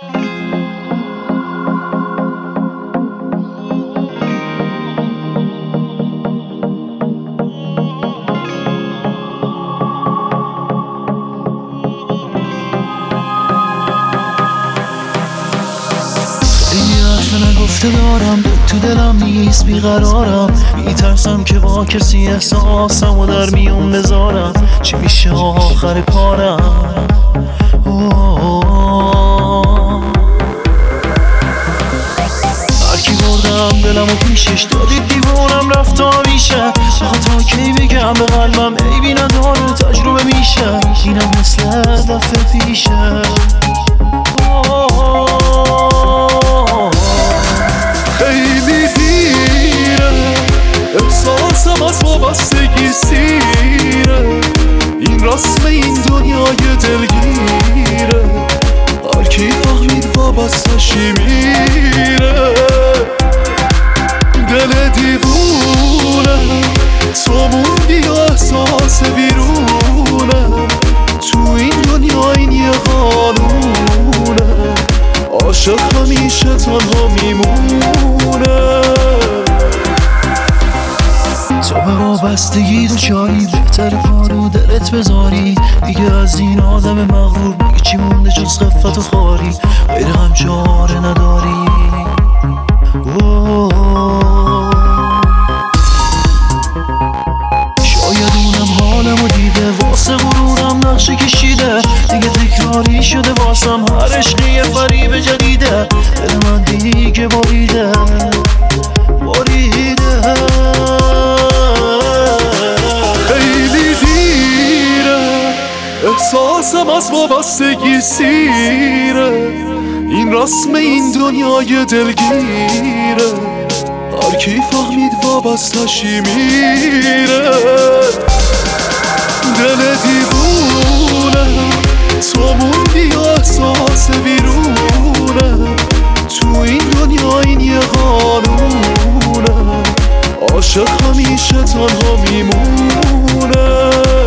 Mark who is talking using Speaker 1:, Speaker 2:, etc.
Speaker 1: نگفته دارم تو دلم نیست بیقرارم، میترسم که با کسی احساسم و در میون بذارم. چی میشه آخر کارم؟ هرکی بردم دلم و پیشش دادید دیوونم رفت میشه. آخه تا کی بگم به قلبم عیبی نداره تجربه میشه. اینم مثل دفعه پیشه. خیلی دیره احساسم از وابستگی سیره، این رسم این دنیای دلگیره. هر کی فهمید وابستشی میره. دل دیوونه تو موندی و احساس بیرونه. تو این دنیا این یه قانونه، عاشق همیشه تنها میمونه. تو به وابستگی دوچاری، بهتر کارو دلت بذاری. دیگه از این آدم مغرور دیگه چی مونده جز خفت و خاری؟ غیر هم چاره نداری. شاید اونم حالمو دیده، واسه غرورم نقشه کشیده. دیگه تکراری شده واسم هر عشقی یه فریب جدیده. دل من دیگه بریده. خیلی دیره احساسم از وابستگی سیره، این رسم این دنیای دلگیره. هر کی فهمید وابستشی میره. دل دیوونه تو موندی و احساس بیرونه. تو این دنیا این یه قانونه، عاشق همیشه تنها میمونه.